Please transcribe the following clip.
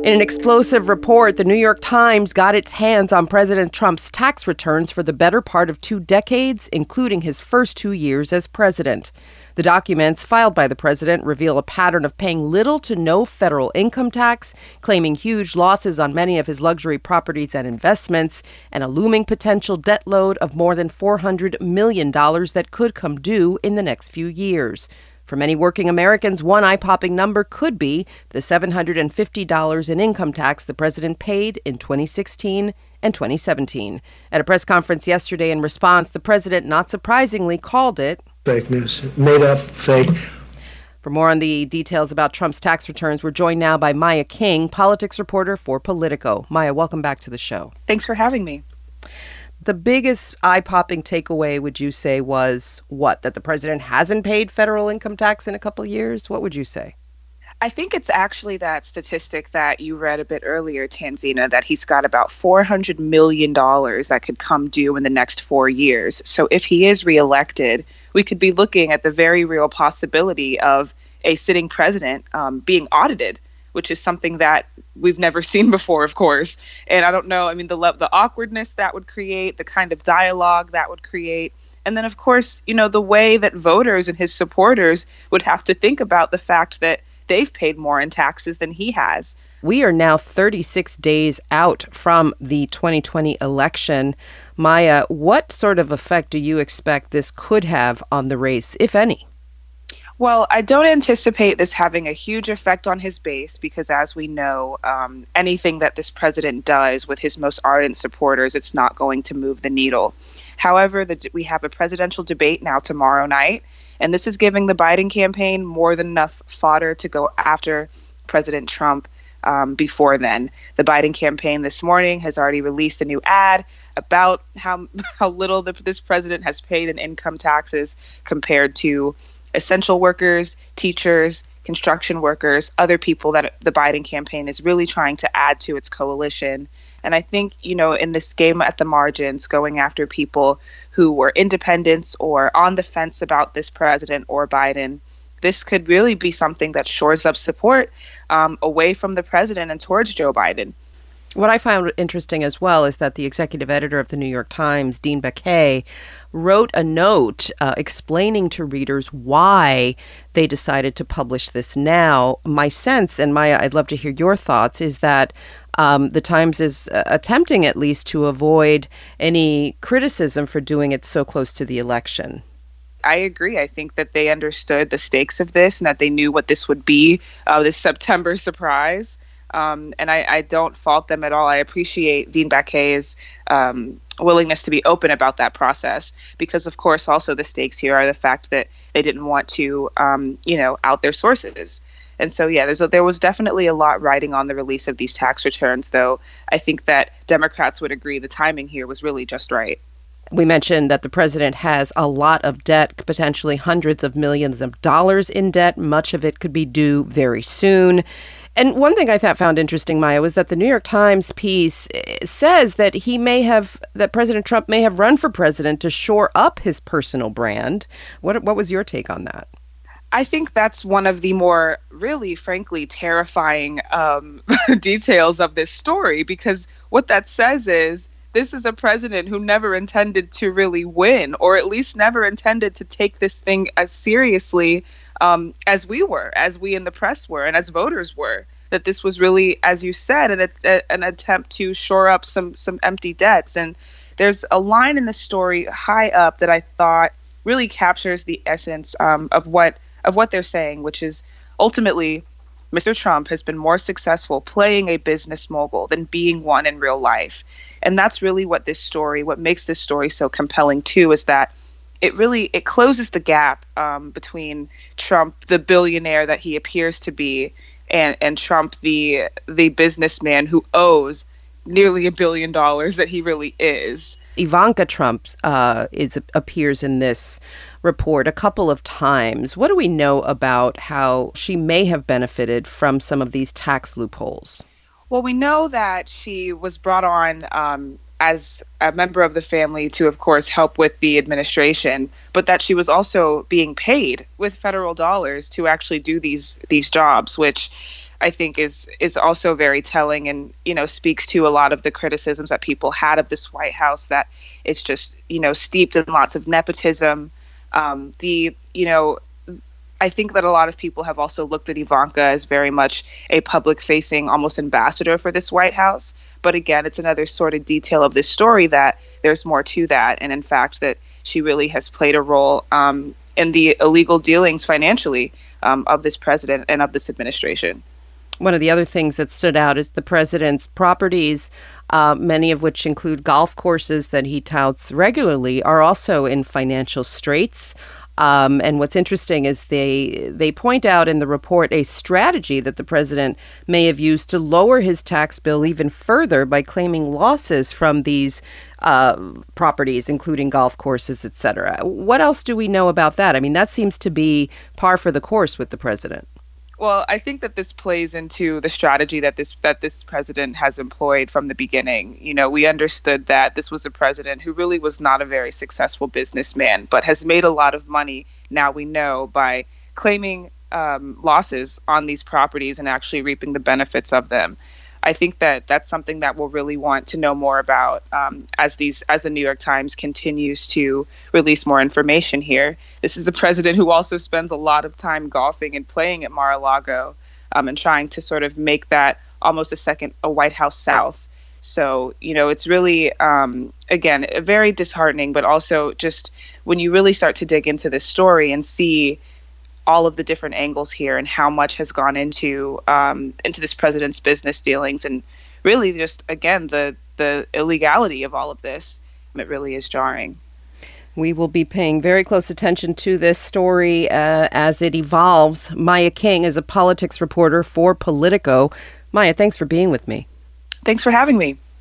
In an explosive report, the New York Times got its hands on President Trump's tax returns for the better part of 2 decades, including his first 2 years as president. The documents filed by the president reveal a pattern of paying little to no federal income tax, claiming huge losses on many of his luxury properties and investments, and a looming potential debt load of more than $400 million that could come due in the next few years. For many working Americans, one eye-popping number could be the $750 in income tax the president paid in 2016 and 2017. At a press conference yesterday in response, the president, not surprisingly, called it fake news, made up, fake. For more on the details about Trump's tax returns, we're joined now by Maya King, politics reporter for Politico. Maya, welcome back to the show. Thanks for having me. The biggest eye-popping takeaway, would you say, was what? That the president hasn't paid federal income tax in a couple of years? What would you say? I think it's actually that statistic that you read a bit earlier, Tanzina, that he's got about $400 million that could come due in the next 4 years. So if he is reelected, we could be looking at the very real possibility of a sitting president being audited, which is something that we've never seen before, of course. And I don't know, I mean, the awkwardness that would create, the kind of dialogue that would create. And then, of course, you know, the way that voters and his supporters would have to think about the fact that they've paid more in taxes than he has. We are now 36 days out from the 2020 election. Maya, what sort of effect do you expect this could have on the race, if any? Well, I don't anticipate this having a huge effect on his base because, as we know, anything that this president does with his most ardent supporters, it's not going to move the needle. However, we have a presidential debate now tomorrow night, and this is giving the Biden campaign more than enough fodder to go after President Trump before then. The Biden campaign this morning has already released a new ad about how little this president has paid in income taxes compared to essential workers, teachers, construction workers, other people that the Biden campaign is really trying to add to its coalition. And I think, you know, in this game at the margins, going after people who were independents or on the fence about this president or Biden, this could really be something that shores up support away from the president and towards Joe Biden. What I found interesting as well is that the executive editor of the New York Times, Dean Baquet, wrote a note explaining to readers why they decided to publish this now. My sense, and Maya, I'd love to hear your thoughts, is that the Times is attempting at least to avoid any criticism for doing it so close to the election. I agree. I think that they understood the stakes of this and that they knew what this would be, this September surprise. And I don't fault them at all. I appreciate Dean Baquet's willingness to be open about that process because, of course, also the stakes here are the fact that they didn't want to, out their sources. And so, yeah, there was definitely a lot riding on the release of these tax returns, though I think that Democrats would agree the timing here was really just right. We mentioned that the president has a lot of debt, potentially hundreds of millions of dollars in debt. Much of it could be due very soon. And one thing I found interesting, Maya, was that the New York Times piece says that that President Trump may have run for president to shore up his personal brand. What was your take on that? I think that's one of the more really, frankly, terrifying details of this story, because what that says is this is a president who never intended to really win, or at least never intended to take this thing as seriously as we in the press were, and as voters were. That this was really, as you said, an attempt to shore up some empty debts. And there's a line in the story high up that I thought really captures the essence of what they're saying, which is ultimately Mr. Trump has been more successful playing a business mogul than being one in real life. And that's really what makes this story so compelling too, is that it closes the gap between Trump, the billionaire that he appears to be, and Trump, the businessman who owes nearly $1 billion that he really is. Ivanka Trump appears in this report a couple of times. What do we know about how she may have benefited from some of these tax loopholes? Well, we know that she was brought on as a member of the family to, of course, help with the administration, but that she was also being paid with federal dollars to actually do these jobs, which I think is also very telling, and speaks to a lot of the criticisms that people had of this White House, that it's just steeped in lots of nepotism. I think that a lot of people have also looked at Ivanka as very much a public-facing, almost ambassador for this White House. But again, it's another sort of detail of this story that there's more to that, and in fact that she really has played a role in the illegal dealings financially of this president and of this administration. One of the other things that stood out is the president's properties, many of which include golf courses that he touts regularly, are also in financial straits. And what's interesting is they point out in the report a strategy that the president may have used to lower his tax bill even further by claiming losses from these properties, including golf courses, et cetera. What else do we know about that? I mean, that seems to be par for the course with the president. Well, I think that this plays into the strategy that this president has employed from the beginning. We understood that this was a president who really was not a very successful businessman, but has made a lot of money, now we know, by claiming losses on these properties and actually reaping the benefits of them. I think that that's something that we'll really want to know more about as the New York Times continues to release more information here. This is a president who also spends a lot of time golfing and playing at Mar-a-Lago and trying to sort of make that almost a White House South. So, it's really, again, very disheartening, but also just when you really start to dig into this story and see all of the different angles here and how much has gone into this president's business dealings, and really just, again, the illegality of all of this, it really is jarring. We will be paying very close attention to this story as it evolves. Maya King is a politics reporter for Politico. Maya, thanks for being with me. Thanks for having me.